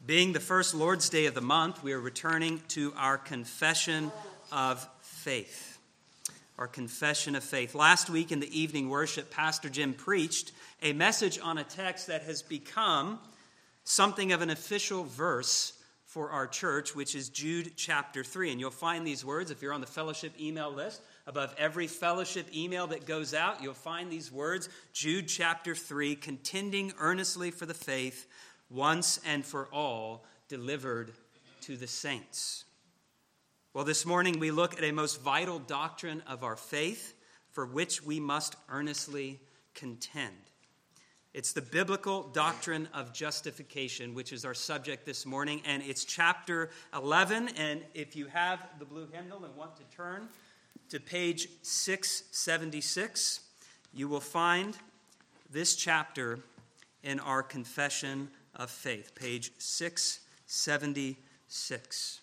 Being the first Lord's Day of the month, we are returning to our confession of faith. Our confession of faith. Last week in the evening worship, Pastor Jim preached a message on a text that has become something of an official verse for our church, which is Jude chapter 3. And you'll find these words if you're on the fellowship email list. Above every fellowship email that goes out, you'll find these words, Jude chapter 3, contending earnestly for the faith once and for all delivered to the saints. Well, this morning we look at a most vital doctrine of our faith for which we must earnestly contend. It's the biblical doctrine of justification, which is our subject this morning, and it's chapter 11. And if you have the blue hymnal and want to turn to page 676, you will find this chapter in our confession of faith, page 676.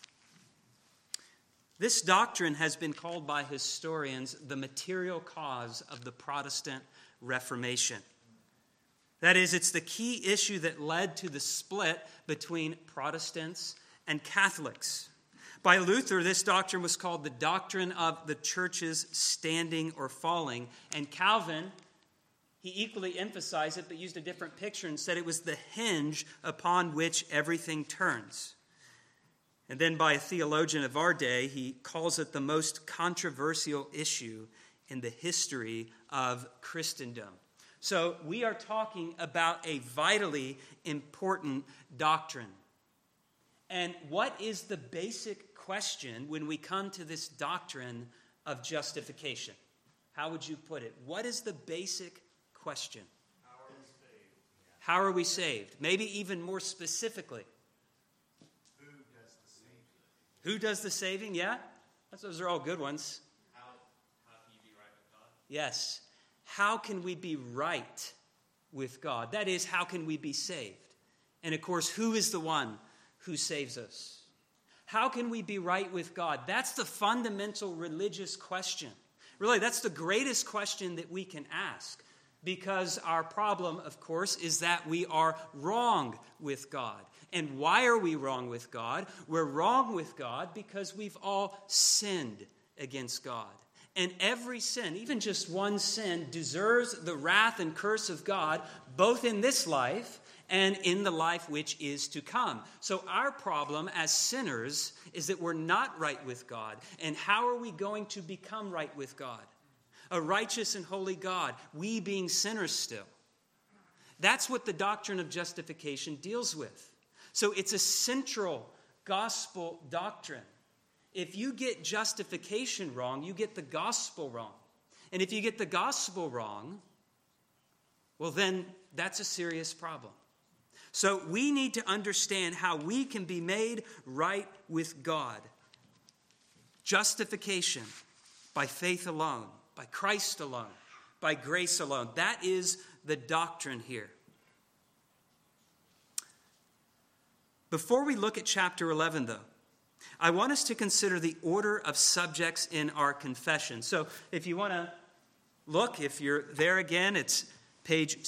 This doctrine has been called by historians the material cause of the Protestant Reformation. That is, it's the key issue that led to the split between Protestants and Catholics. By Luther, this doctrine was called the doctrine of the church's standing or falling, and Calvin, he equally emphasized it, but used a different picture and said it was the hinge upon which everything turns. And then by a theologian of our day, he calls it the most controversial issue in the history of Christendom. So we are talking about a vitally important doctrine. And what is the basic question when we come to this doctrine of justification? How would you put it? What is the basic question? How are we saved? Maybe even more specifically. Who does the saving? Yeah? Those are all good ones. How can you be right with God? Yes. How can we be right with God? That is, how can we be saved? And of course, who is the one who saves us? How can we be right with God? That's the fundamental religious question. Really, that's the greatest question that we can ask. Because our problem, of course, is that we are wrong with God. And why are we wrong with God? We're wrong with God because we've all sinned against God. And every sin, even just one sin, deserves the wrath and curse of God, both in this life and in the life which is to come. So our problem as sinners is that we're not right with God. And how are we going to become right with God? A righteous and holy God, we being sinners still. That's what the doctrine of justification deals with. So it's a central gospel doctrine. If you get justification wrong, you get the gospel wrong. And if you get the gospel wrong, well then that's a serious problem. So we need to understand how we can be made right with God. Justification by faith alone. By Christ alone, by grace alone. That is the doctrine here. Before we look at chapter 11, though, I want us to consider the order of subjects in our confession. So if you want to look, if you're there again, it's page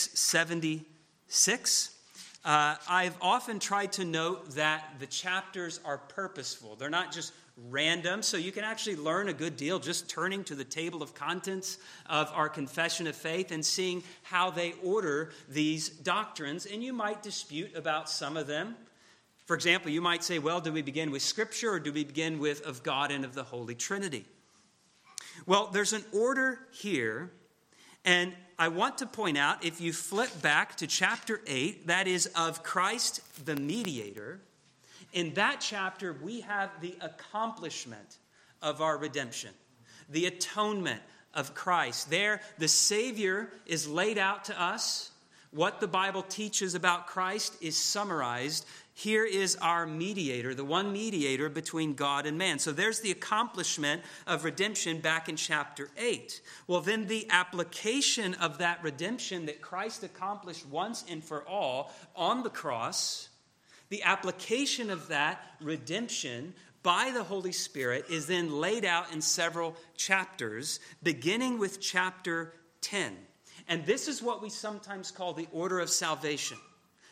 676. I've often tried to note that the chapters are purposeful. They're not just random, so you can actually learn a good deal just turning to the table of contents of our confession of faith and seeing how they order these doctrines, and you might dispute about some of them. For example, you might say, well, do we begin with Scripture or do we begin with of God and of the Holy Trinity? Well, there's an order here, and I want to point out, if you flip back to chapter 8, that is of Christ the mediator. In that chapter, we have the accomplishment of our redemption, the atonement of Christ. There, the Savior is laid out to us. What the Bible teaches about Christ is summarized. Here is our mediator, the one mediator between God and man. So there's the accomplishment of redemption back in chapter 8. Well, then the application of that redemption that Christ accomplished once and for all on the cross, the application of that redemption by the Holy Spirit is then laid out in several chapters, beginning with chapter 10. And this is what we sometimes call the order of salvation.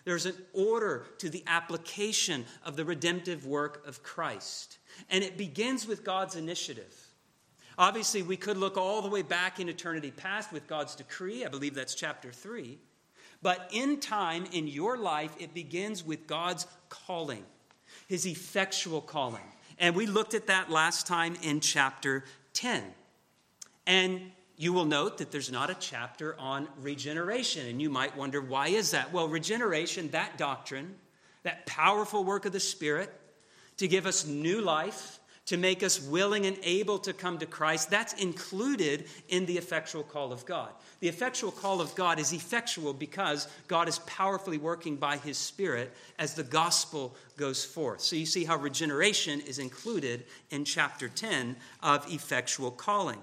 There's an order to the application of the redemptive work of Christ. And it begins with God's initiative. Obviously, we could look all the way back in eternity past with God's decree. I believe that's chapter 3. But in time, in your life, it begins with God's calling, his effectual calling. And we looked at that last time in chapter 10. And you will note that there's not a chapter on regeneration. And you might wonder, why is that? Well, regeneration, that doctrine, that powerful work of the Spirit to give us new life, to make us willing and able to come to Christ, that's included in the effectual call of God. The effectual call of God is effectual because God is powerfully working by his Spirit as the gospel goes forth. So you see how regeneration is included in chapter 10 of effectual calling.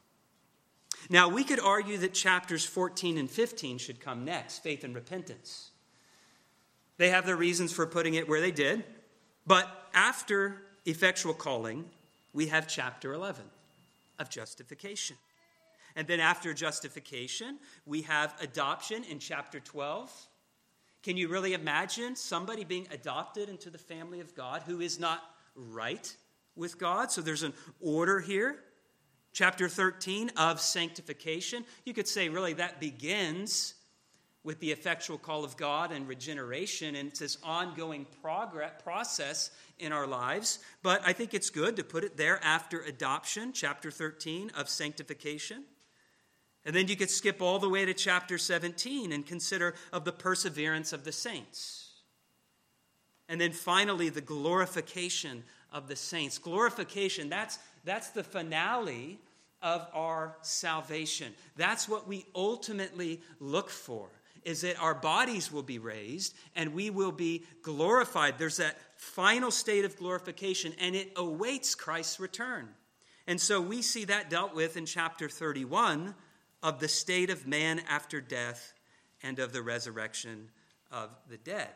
Now, we could argue that chapters 14 and 15 should come next, faith and repentance. They have their reasons for putting it where they did. But after effectual calling, we have chapter 11 of justification. And then after justification, we have adoption in chapter 12. Can you really imagine somebody being adopted into the family of God who is not right with God? So there's an order here. Chapter 13 of sanctification. You could say really that begins with the effectual call of God and regeneration, and it's this ongoing process in our lives. But I think it's good to put it there after adoption, chapter 13 of sanctification. And then you could skip all the way to chapter 17 and consider of the perseverance of the saints. And then finally, the glorification of the saints. Glorification, that's the finale of our salvation. That's what we ultimately look for, is that our bodies will be raised and we will be glorified. There's that final state of glorification, and it awaits Christ's return. And so we see that dealt with in chapter 31 of the state of man after death and of the resurrection of the dead.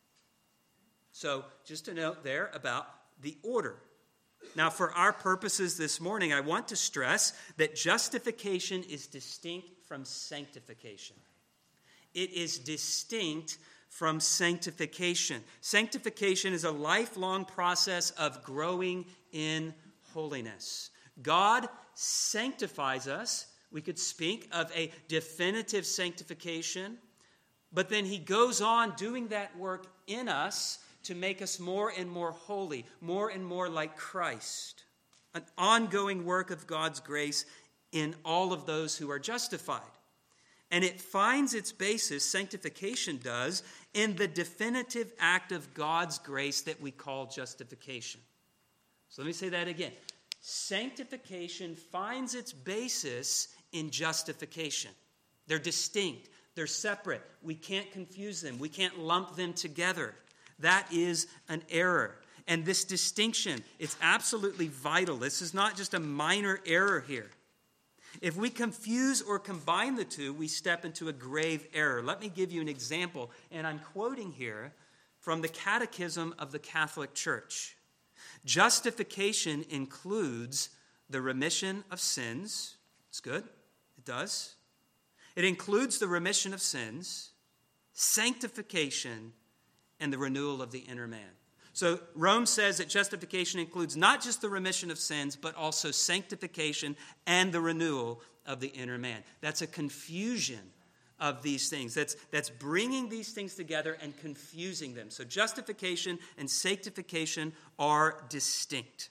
So just a note there about the order. Now, for our purposes this morning, I want to stress that justification is distinct from sanctification. It is distinct from sanctification. Sanctification is a lifelong process of growing in holiness. God sanctifies us. We could speak of a definitive sanctification, but then he goes on doing that work in us to make us more and more holy, more and more like Christ. An ongoing work of God's grace in all of those who are justified. And it finds its basis, sanctification does, in the definitive act of God's grace that we call justification. So let me say that again. Sanctification finds its basis in justification. They're distinct. They're separate. We can't confuse them. We can't lump them together. That is an error. And this distinction, it's absolutely vital. This is not just a minor error here. If we confuse or combine the two, we step into a grave error. Let me give you an example, and I'm quoting here from the Catechism of the Catholic Church. Justification includes the remission of sins. It's good. It does. It includes the remission of sins, sanctification, and the renewal of the inner man. So Rome says that justification includes not just the remission of sins, but also sanctification and the renewal of the inner man. That's a confusion of these things. That's bringing these things together and confusing them. So justification and sanctification are distinct.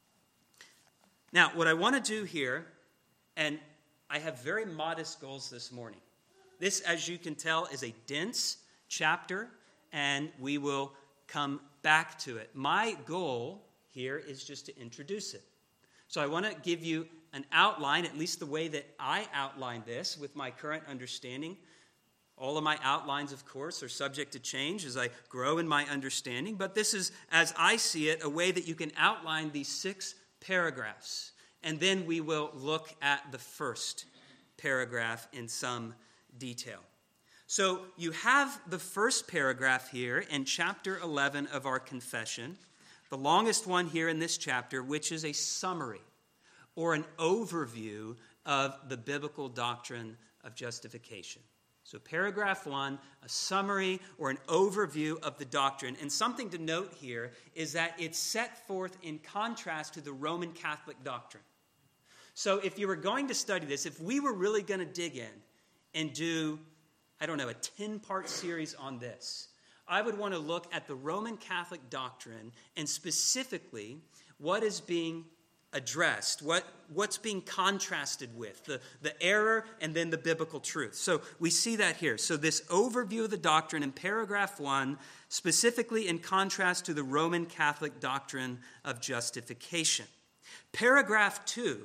Now, what I want to do here, and I have very modest goals this morning. This, as you can tell, is a dense chapter, and we will come back to it. My goal here is just to introduce it. So I want to give you an outline, at least the way that I outline this with my current understanding. All of my outlines, of course, are subject to change as I grow in my understanding, but this is, as I see it, a way that you can outline these 6 paragraphs. And then we will look at the first paragraph in some detail. So you have the first paragraph here in chapter 11 of our confession, the longest one here in this chapter, which is a summary or an overview of the biblical doctrine of justification. So paragraph 1, a summary or an overview of the doctrine. And something to note here is that it's set forth in contrast to the Roman Catholic doctrine. So if you were going to study this, if we were really going to dig in and do, a 10-part series on this, I would want to look at the Roman Catholic doctrine and specifically what is being addressed, what's being contrasted with, the error and then the biblical truth. So we see that here. So this overview of the doctrine in paragraph 1, specifically in contrast to the Roman Catholic doctrine of justification. Paragraph 2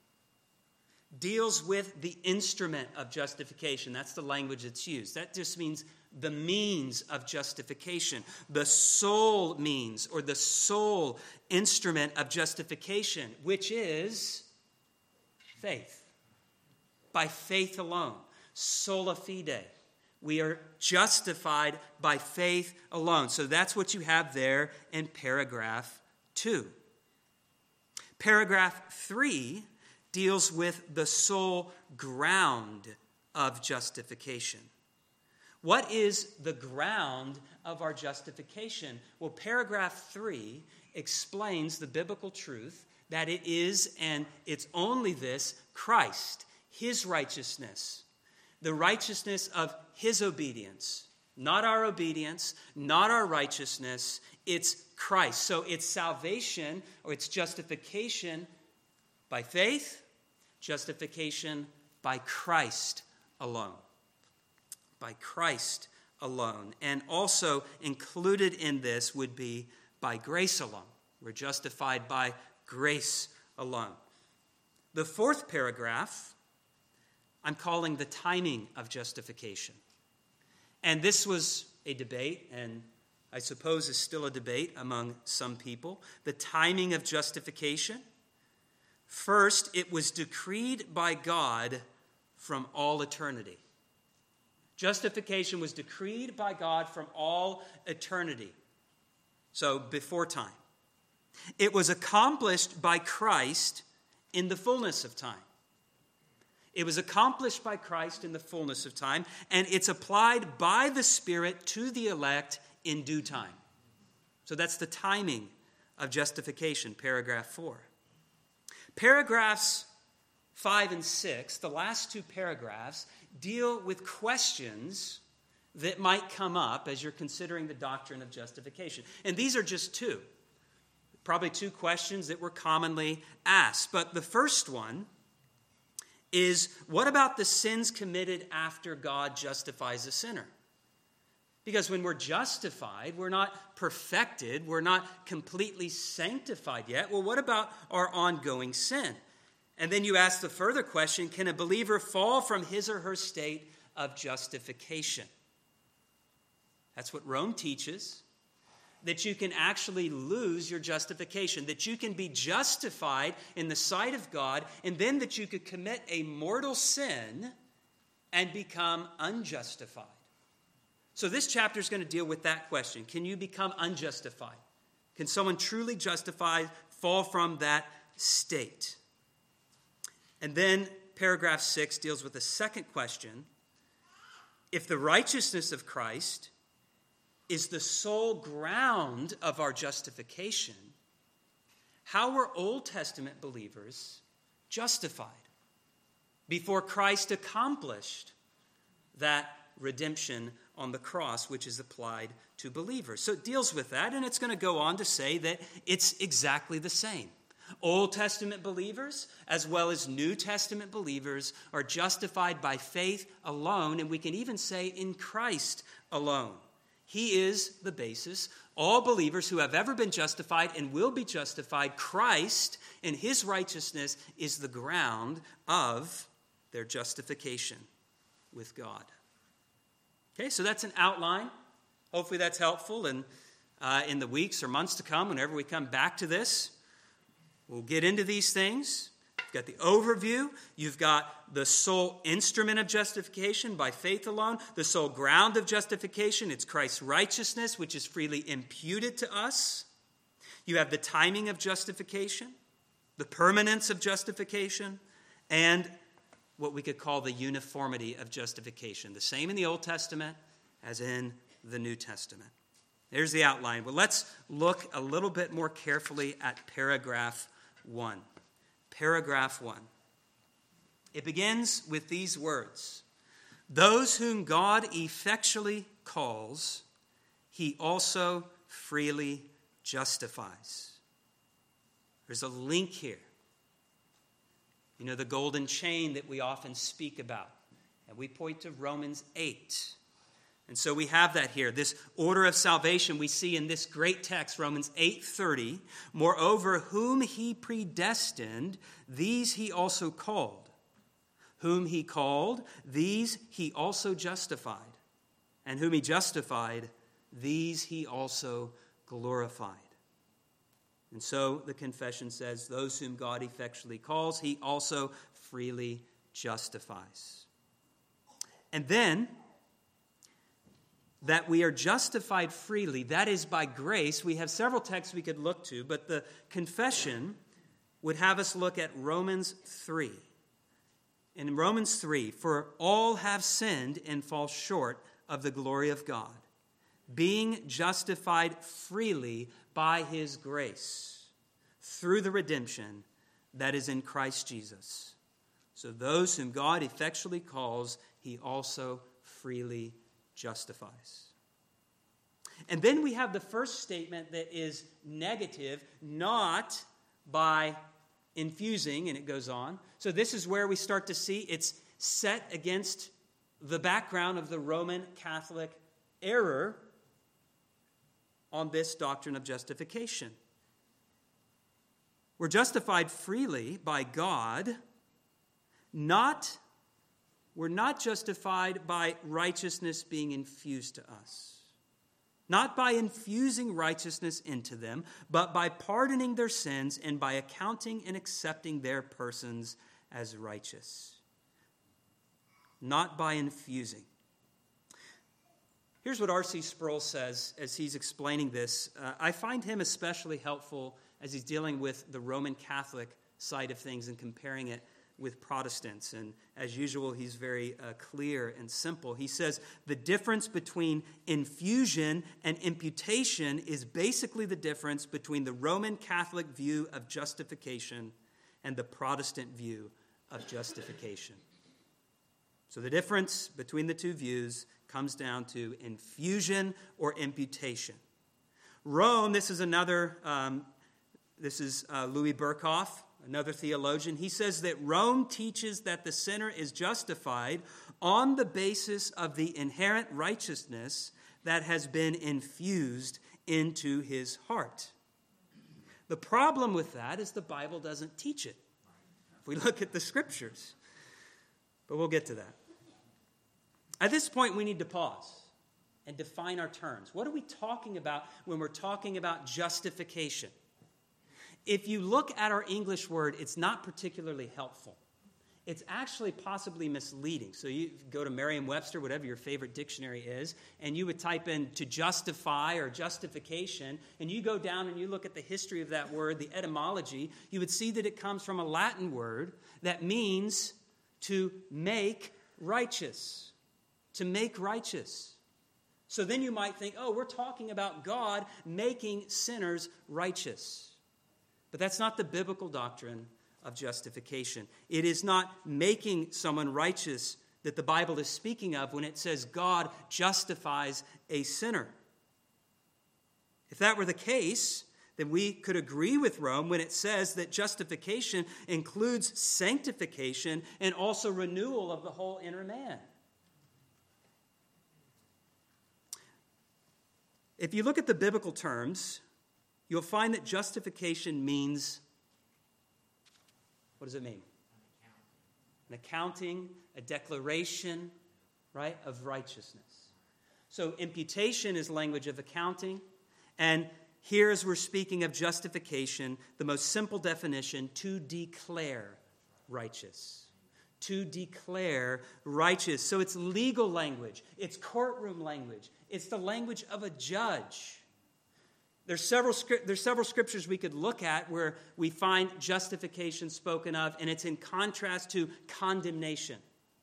deals with the instrument of justification. That's the language that's used. That just means the means of justification, the sole means or the sole instrument of justification, which is faith. By faith alone, sola fide. We are justified by faith alone. So that's what you have there in paragraph 2. Paragraph 3 deals with the sole ground of justification. What is the ground of our justification? Well, paragraph 3 explains the biblical truth that it is, and it's only this, Christ, his righteousness, the righteousness of his obedience, not our obedience, not our righteousness, it's Christ. So it's salvation or it's justification by faith, justification by Christ alone. By Christ alone. And also included in this would be by grace alone. We're justified by grace alone. The 4th paragraph, I'm calling the timing of justification. And this was a debate, and I suppose is still a debate among some people. The timing of justification. First, it was decreed by God from all eternity. Justification was decreed by God from all eternity. So before time. It was accomplished by Christ in the fullness of time. It was accomplished by Christ in the fullness of time, and it's applied by the Spirit to the elect in due time. So that's the timing of justification, paragraph 4. Paragraphs 5 and 6, the last 2 paragraphs, deal with questions that might come up as you're considering the doctrine of justification. And these are just 2. Probably 2 questions that were commonly asked. But the first one is, what about the sins committed after God justifies a sinner? Because when we're justified, we're not perfected, we're not completely sanctified yet. Well, what about our ongoing sin? And then you ask the further question, can a believer fall from his or her state of justification? That's what Rome teaches, that you can actually lose your justification, that you can be justified in the sight of God, and then that you could commit a mortal sin and become unjustified. So this chapter is going to deal with that question. Can you become unjustified? Can someone truly justified fall from that state? And then paragraph 6 deals with the second question. If the righteousness of Christ is the sole ground of our justification, how were Old Testament believers justified before Christ accomplished that redemption on the cross, which is applied to believers? So it deals with that, and it's going to go on to say that it's exactly the same. Old Testament believers, as well as New Testament believers, are justified by faith alone, and we can even say in Christ alone. He is the basis. All believers who have ever been justified and will be justified, Christ and his righteousness is the ground of their justification with God. Okay, so that's an outline. Hopefully that's helpful, and in the weeks or months to come, whenever we come back to this, we'll get into these things. You've got the overview. You've got the sole instrument of justification by faith alone. The sole ground of justification, it's Christ's righteousness, which is freely imputed to us. You have the timing of justification, the permanence of justification, and what we could call the uniformity of justification. The same in the Old Testament as in the New Testament. There's the outline. Well, let's look a little bit more carefully at paragraph 1. Paragraph 1. It begins with these words. Those whom God effectually calls, he also freely justifies. There's a link here. You know, the golden chain that we often speak about. And we point to Romans 8. And so we have that here. This order of salvation we see in this great text, Romans 8:30. Moreover, whom he predestined, these he also called. Whom he called, these he also justified. And whom he justified, these he also glorified. And so the confession says, those whom God effectually calls, he also freely justifies. And then, that we are justified freely, that is by grace. We have several texts we could look to, but the confession would have us look at Romans 3. In Romans 3, for all have sinned and fall short of the glory of God, being justified freely by his grace, through the redemption that is in Christ Jesus. So those whom God effectually calls, he also freely justifies. And then we have the first statement that is negative, not by infusing, and it goes on. So this is where we start to see it's set against the background of the Roman Catholic error on this doctrine of justification. We're justified freely by God, we're not justified by righteousness being infused to us. Not by infusing righteousness into them, but by pardoning their sins and by accounting and accepting their persons as righteous. Not by infusing. Here's what R.C. Sproul says as he's explaining this. I find him especially helpful as he's dealing with the Roman Catholic side of things and comparing it with Protestants. And as usual, he's very clear and simple. He says, the difference between infusion and imputation is basically the difference between the Roman Catholic view of justification and the Protestant view of justification. So the difference between the two views comes down to infusion or imputation. Rome, this is Louis Berkhoff, another theologian. He says that Rome teaches that the sinner is justified on the basis of the inherent righteousness that has been infused into his heart. The problem with that is the Bible doesn't teach it. If we look at the scriptures. But we'll get to that. At this point, we need to pause and define our terms. What are we talking about when we're talking about justification? If you look at our English word, it's not particularly helpful. It's actually possibly misleading. So you go to Merriam-Webster, whatever your favorite dictionary is, and you would type in to justify or justification, and you go down and you look at the history of that word, the etymology, you would see that it comes from a Latin word that means to make righteous. To make righteous. So then you might think, oh, we're talking about God making sinners righteous. But that's not the biblical doctrine of justification. It is not making someone righteous that the Bible is speaking of when it says God justifies a sinner. If that were the case, then we could agree with Rome when it says that justification includes sanctification and also renewal of the whole inner man. If you look at the biblical terms, you'll find that justification means, what does it mean? An accounting, a declaration, right, of righteousness. So imputation is language of accounting, and here as we're speaking of justification, the most simple definition, to declare righteous. To declare righteous. So it's legal language. It's courtroom language. It's the language of a judge. There's several scriptures we could look at where we find justification spoken of, and it's in contrast to condemnation.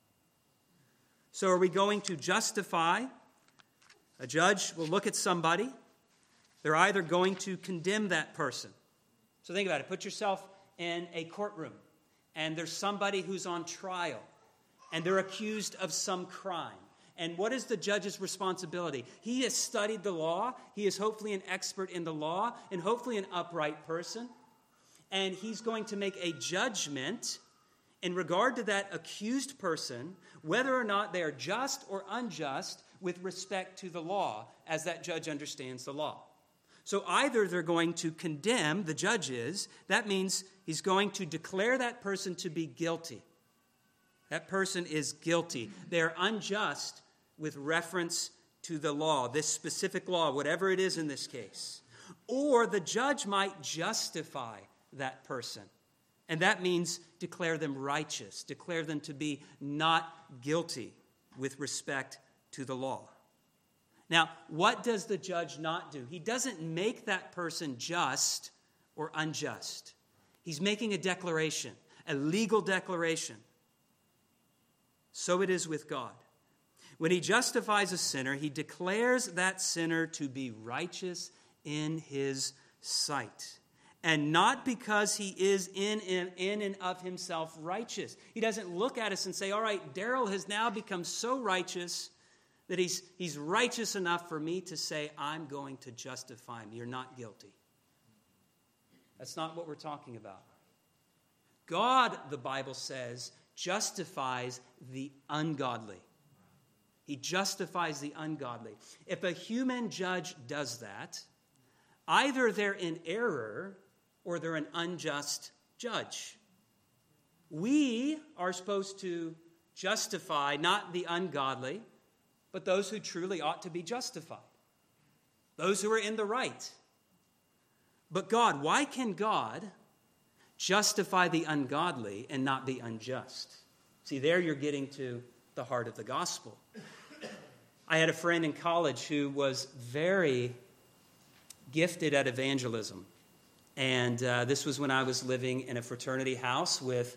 So are we going to justify? A judge will look at somebody. They're either going to condemn that person. So think about it. Put yourself in a courtroom, and there's somebody who's on trial, and they're accused of some crime. And what is the judge's responsibility? He has studied the law. He is hopefully an expert in the law and hopefully an upright person. And he's going to make a judgment in regard to that accused person, whether or not they are just or unjust with respect to the law, as that judge understands the law. So either they're going to condemn, the judge is, that means he's going to declare that person to be guilty. That person is guilty. They're unjust with reference to the law, this specific law, whatever it is in this case. Or the judge might justify that person. And that means declare them righteous, declare them to be not guilty with respect to the law. Now, what does the judge not do? He doesn't make that person just or unjust. He's making a declaration, a legal declaration. So it is with God. When he justifies a sinner, he declares that sinner to be righteous in his sight. And not because he is in and of himself righteous. He doesn't look at us and say, all right, Daryl has now become so righteous that he's righteous enough for me to say, I'm going to justify him. You're not guilty. That's not what we're talking about. God, the Bible says, justifies the ungodly. He justifies the ungodly. If a human judge does that, either they're in error or they're an unjust judge. We are supposed to justify not the ungodly, but those who truly ought to be justified. Those who are in the right. But God, why can God justify the ungodly and not be unjust? See, there you're getting to the heart of the gospel. I had a friend in college who was very gifted at evangelism. And this was when I was living in a fraternity house with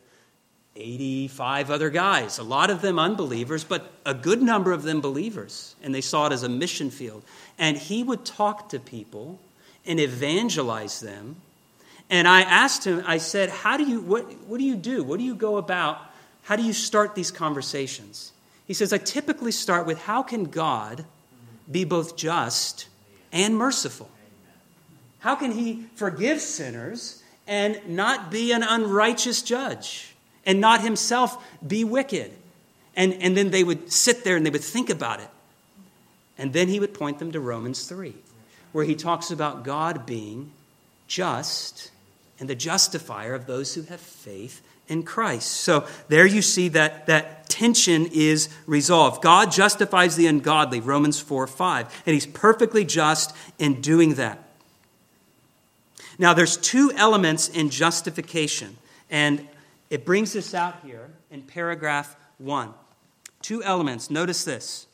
85 other guys, a lot of them unbelievers, but a good number of them believers. And they saw it as a mission field. And he would talk to people and evangelize them. And I asked him, I said, what do you do? What do you go about? How do you start these conversations? He says, I typically start with, how can God be both just and merciful? How can he forgive sinners and not be an unrighteous judge and not himself be wicked? And then they would sit there and they would think about it. And then he would point them to Romans 3, where he talks about God being just and the justifier of those who have faith in Christ. So there you see that tension is resolved. God justifies the ungodly, Romans 4:5, and he's perfectly just in doing that. Now there's two elements in justification, and it brings this out here in paragraph 1. Two elements. Notice this.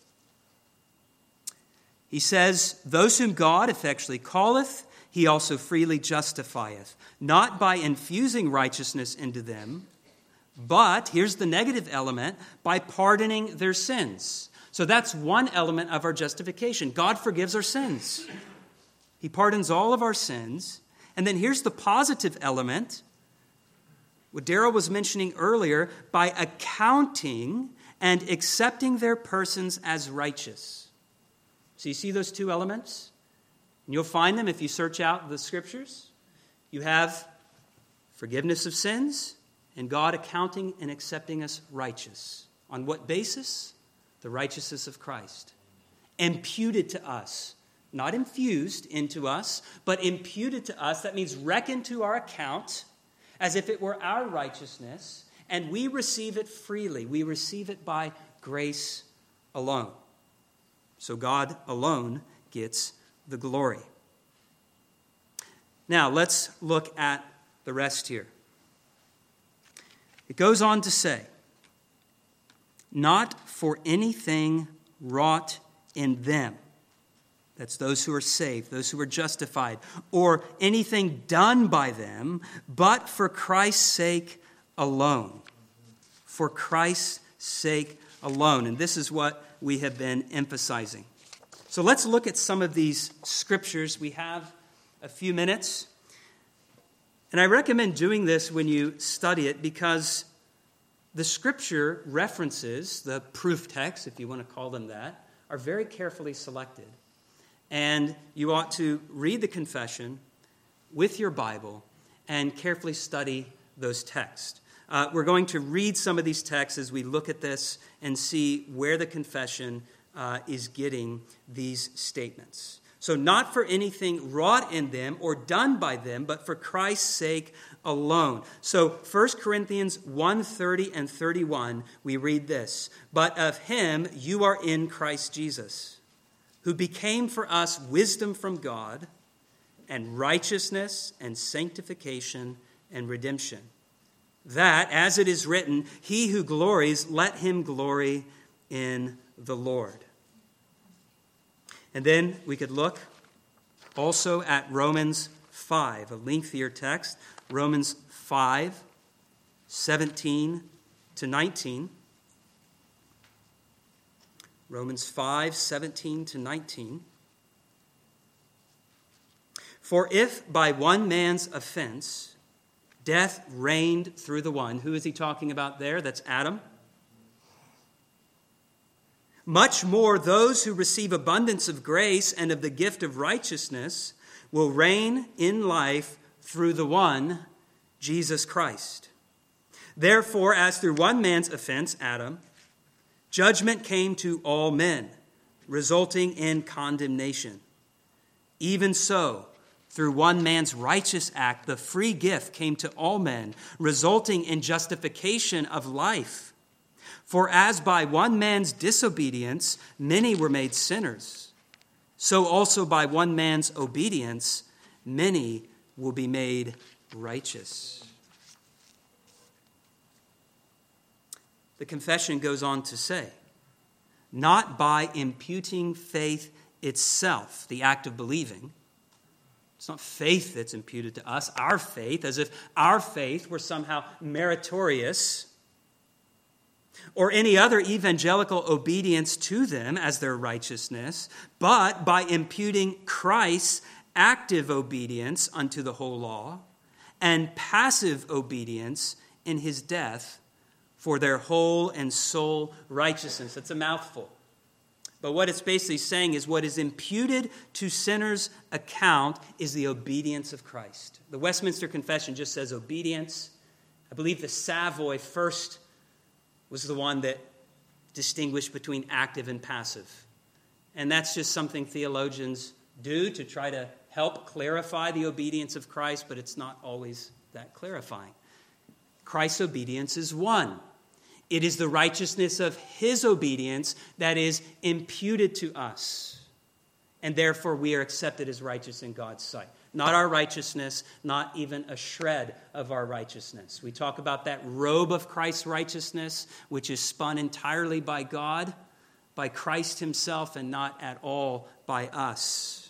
He says, those whom God effectually calleth, he also freely justifieth, not by infusing righteousness into them, but, here's the negative element, by pardoning their sins. So that's one element of our justification. God forgives our sins. He pardons all of our sins. And then here's the positive element, what Daryl was mentioning earlier, by accounting and accepting their persons as righteous. So you see those two elements? And you'll find them if you search out the scriptures. You have forgiveness of sins and God accounting and accepting us righteous. On what basis? The righteousness of Christ. Imputed to us. Not infused into us, but imputed to us. That means reckoned to our account as if it were our righteousness, and we receive it freely. We receive it by grace alone. So God alone gets the glory. Now, let's look at the rest here. It goes on to say, not for anything wrought in them. That's those who are saved, those who are justified, or anything done by them, but for Christ's sake alone. For Christ's sake alone. And this is what we have been emphasizing. So let's look at some of these scriptures. We have a few minutes. And I recommend doing this when you study it because the scripture references, the proof texts, if you want to call them that, are very carefully selected. And you ought to read the confession with your Bible and carefully study those texts. We're going to read some of these texts as we look at this and see where the confession is getting these statements. So not for anything wrought in them or done by them, but for Christ's sake alone. So 1 Corinthians 1:30 and 31, we read this. But of him you are in Christ Jesus, who became for us wisdom from God and righteousness and sanctification and redemption. That, as it is written, he who glories, let him glory in the Lord. And then we could look also at Romans 5, a lengthier text, Romans 5, 17 to 19. Romans 5, 17 to 19. For if by one man's offense death reigned through the one, who is he talking about there? That's Adam. Much more those who receive abundance of grace and of the gift of righteousness will reign in life through the one, Jesus Christ. Therefore, as through one man's offense, Adam, judgment came to all men, resulting in condemnation. Even so, through one man's righteous act, the free gift came to all men, resulting in justification of life. For as by one man's disobedience many were made sinners, so also by one man's obedience many will be made righteous. The confession goes on to say, not by imputing faith itself, the act of believing. It's not faith that's imputed to us, our faith, as if our faith were somehow meritorious, or any other evangelical obedience to them as their righteousness, but by imputing Christ's active obedience unto the whole law and passive obedience in his death for their whole and sole righteousness. That's a mouthful. But what it's basically saying is what is imputed to sinners' account is the obedience of Christ. The Westminster Confession just says obedience. I believe the Savoy first was the one that distinguished between active and passive. And that's just something theologians do to try to help clarify the obedience of Christ, but it's not always that clarifying. Christ's obedience is one. It is the righteousness of his obedience that is imputed to us. And therefore we are accepted as righteous in God's sight. Not our righteousness, not even a shred of our righteousness. We talk about that robe of Christ's righteousness, which is spun entirely by God, by Christ himself, and not at all by us.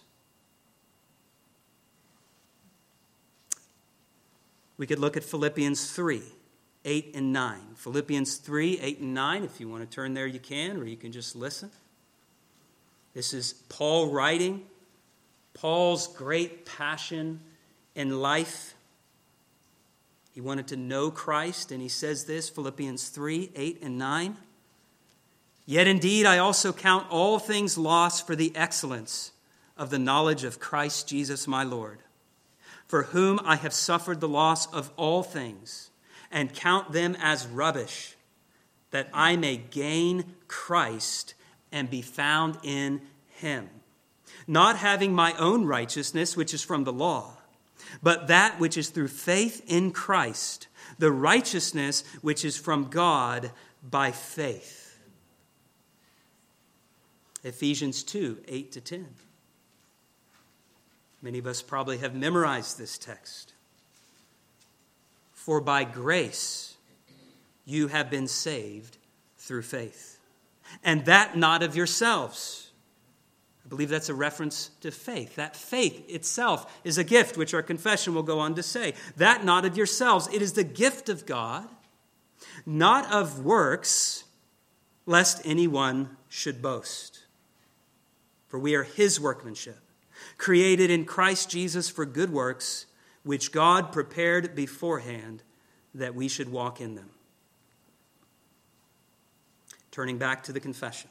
We could look at Philippians 3, 8 and 9. Philippians 3, 8 and 9. If you want to turn there, you can, or you can just listen. This is Paul writing. Paul's great passion in life. He wanted to know Christ, and he says this, Philippians 3, 8 and 9. Yet indeed I also count all things lost for the excellence of the knowledge of Christ Jesus my Lord, for whom I have suffered the loss of all things, and count them as rubbish, that I may gain Christ and be found in him, not having my own righteousness, which is from the law, but that which is through faith in Christ, the righteousness which is from God by faith. Ephesians 2, 8 to 10. Many of us probably have memorized this text. For by grace you have been saved through faith, and that not of yourselves. I believe that's a reference to faith. That faith itself is a gift, which our confession will go on to say. That not of yourselves. It is the gift of God, not of works, lest anyone should boast. For we are his workmanship, created in Christ Jesus for good works, which God prepared beforehand that we should walk in them. Turning back to the confession.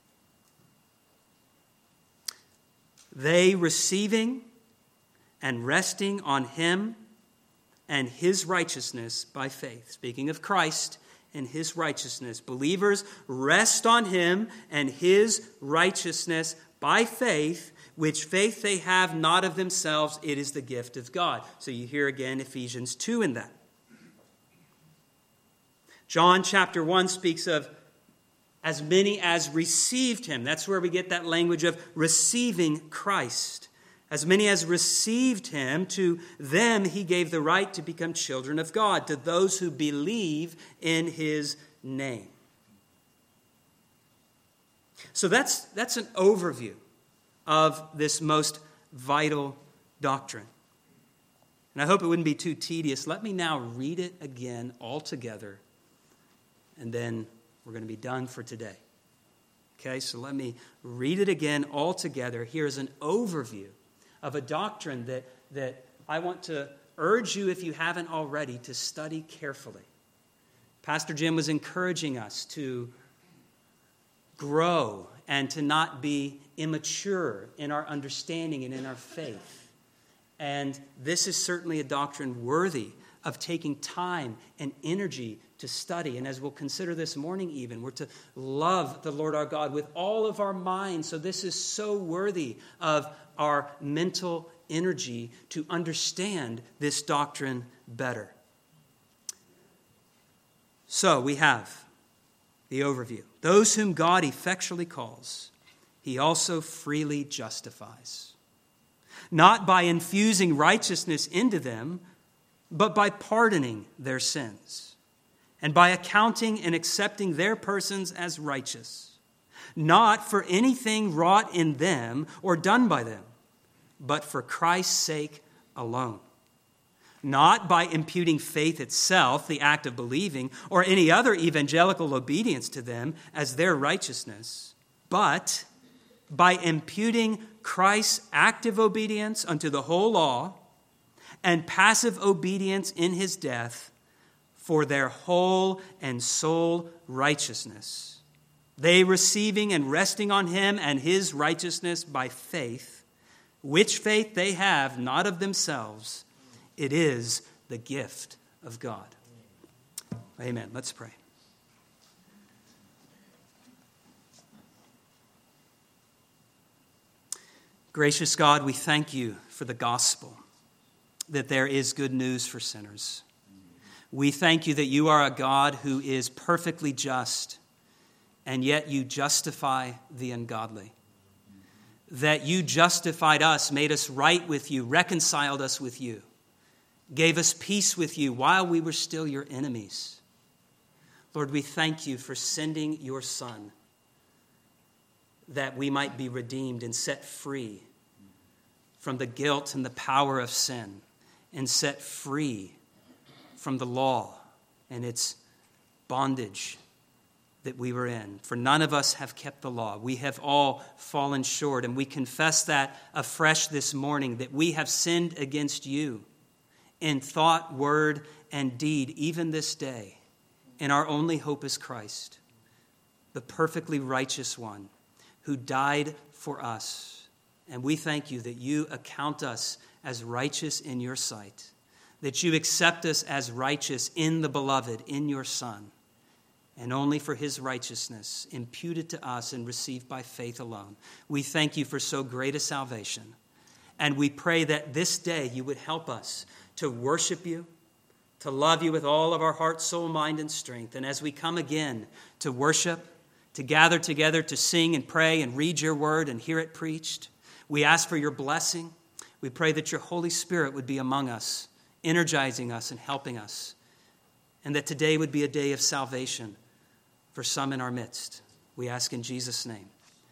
They receiving and resting on him and his righteousness by faith. Speaking of Christ and his righteousness, believers rest on him and his righteousness by faith, which faith they have not of themselves, it is the gift of God. So you hear again Ephesians 2 in that. John chapter 1 speaks of as many as received him. That's where we get that language of receiving Christ. As many as received him, to them he gave the right to become children of God, to those who believe in his name. So that's an overview of this most vital doctrine. And I hope it wouldn't be too tedious. Let me now read it again all together, and then we're going to be done for today. Okay, so let me read it again all together. Here's an overview of a doctrine that I want to urge you, if you haven't already, to study carefully. Pastor Jim was encouraging us to grow and to not be immature in our understanding and in our faith. And this is certainly a doctrine worthy of taking time and energy to study. And as we'll consider this morning even, we're to love the Lord our God with all of our minds. So this is so worthy of our mental energy to understand this doctrine better. So we have the overview. Those whom God effectually calls, he also freely justifies. Not by infusing righteousness into them, but by pardoning their sins, and by accounting and accepting their persons as righteous, not for anything wrought in them or done by them, but for Christ's sake alone. Not by imputing faith itself, the act of believing, or any other evangelical obedience to them as their righteousness, but by imputing Christ's active obedience unto the whole law and passive obedience in his death for their whole and sole righteousness. They receiving and resting on him and his righteousness by faith, which faith they have not of themselves. It is the gift of God. Amen. Let's pray. Gracious God, we thank you for the gospel, that there is good news for sinners. We thank you that you are a God who is perfectly just, and yet you justify the ungodly. That you justified us, made us right with you, reconciled us with you, gave us peace with you while we were still your enemies. Lord, we thank you for sending your Son, that we might be redeemed and set free from the guilt and the power of sin, and set free from the law and its bondage that we were in. For none of us have kept the law. We have all fallen short, and we confess that afresh this morning, that we have sinned against you in thought, word, and deed, even this day. And our only hope is Christ, the perfectly righteous one who died for us. And we thank you that you account us as righteous in your sight, that you accept us as righteous in the beloved, in your Son, and only for his righteousness imputed to us and received by faith alone. We thank you for so great a salvation. And we pray that this day you would help us to worship you, to love you with all of our heart, soul, mind, and strength. And as we come again to worship, to gather together to sing and pray and read your word and hear it preached, we ask for your blessing. We pray that your Holy Spirit would be among us, energizing us and helping us, and that today would be a day of salvation for some in our midst. We ask in Jesus' name.